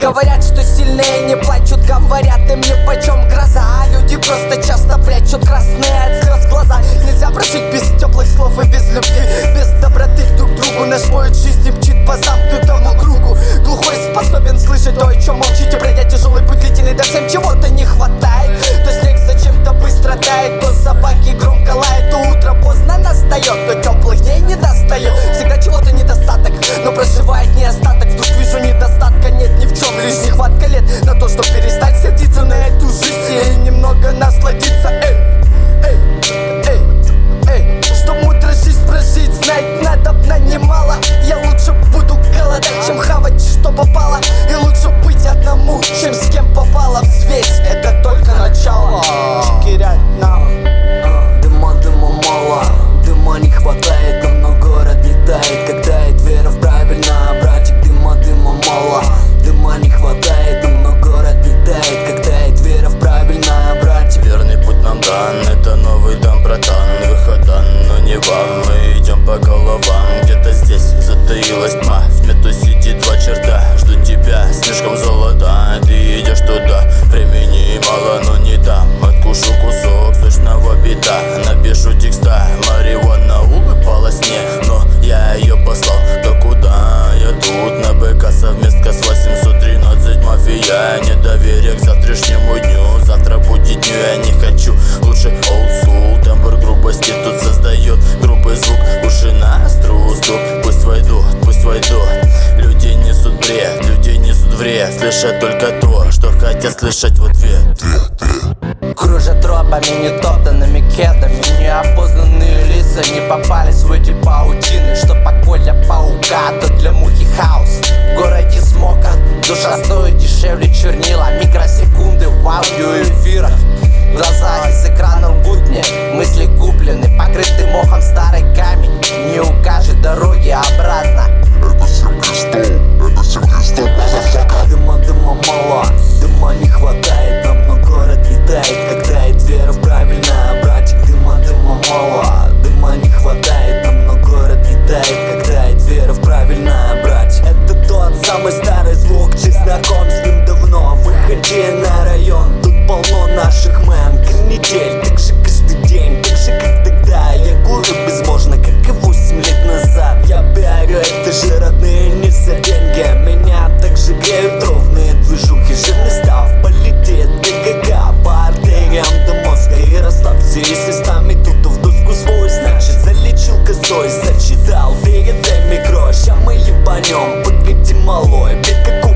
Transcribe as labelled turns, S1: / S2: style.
S1: Говорят, что сильные не плачут, говорят им нипочем гроза. А люди просто часто прячут красные от слез глаза. Нельзя прожить без теплых слов и без любви, без доброты друг к другу. Наш поет жизни мчит по замкнутому кругу. Глухой способен слышать то, о чем молчите, пройдя тяжелый путь длительный, да всем чего-то не хватает. То снег зачем-то быстро тает, то собаки громко лают, то утро поздно настает, то теплых дней не достает. Всегда чего-то недостаток, но проживает не остаток. Вдруг вижу недостатка нет ни в чем, лишь нехватка лет на то, чтобы перестать сердиться на эту жизнь и немного насладиться. Чтоб мудро жизнь прожить, знать надобно немало. Я лучше буду голодать, чем хавать, что попало. И лучше быть одному, чем с кем попало. Взвесь, это только начало.
S2: Дыма, дыма мало, дыма не хватает, но город не тает, как тает вера в правильно, братик. Дыма, дыма мало, дыма не хватает, но город не тает, как тает вера в правильно, братик.
S3: Верный путь нам дан, это новый дом, братан. Выхода, но не вам, мы идем по головам. Где-то здесь затаилась тьма, в мету сидит два черта. Жду тебя с мешком золота, ты идешь туда. Времени мало, но не дам, откушу кусок сочного бита. Напишу текста, марихуана улыбалась мне, но я ее послал. Да куда я тут на БК совместка с 813 мафия. Недоверие к завтрашнему дню, завтра будет дню, я не хочу. Лучше old school, тембр грубости тут создает грубый звук. Уши на струсту, пусть войдут. Люди несут бред, люди несут вред, слышат только то, что хотят слышать в ответ.
S1: Кружат тропами, нетоптанными кедами. Неопознанные лица не попались в эти паутины. Что подполье паука, то для мухи хаос. В городе смока, душа стоит дешевле чернила. Микросекунды в аудиоэфирах. В глазах из экрана лгут мне, мысли куплены, покрытый мохом старый камень. Не укажет дороги обратно.
S4: Это всем Христом,
S2: Дыма, дыма мало, дыма не хватает, но город не тает, как тает вера в правильно, братик. Дыма, дыма мало, дыма не хватает, но город не тает, как тает вера в правильно, братик. Это тот самый старый звук, ты знаком с ним давно. Выходи на район, тут полно наших мэн. Канитель, так же каждый день, так же как тогда. Я курю безбожно, как и 8 лет назад. Я пиарю, это же родные не за деньги. Меня также греют ровные движухи. Жирный став полетит, ТГК по артериям до мозга. И расслабься, если с нами тут в доску свой. Значит залечил косой, зачитал перед микро. Ща мы ебанем, погоди малой, бег как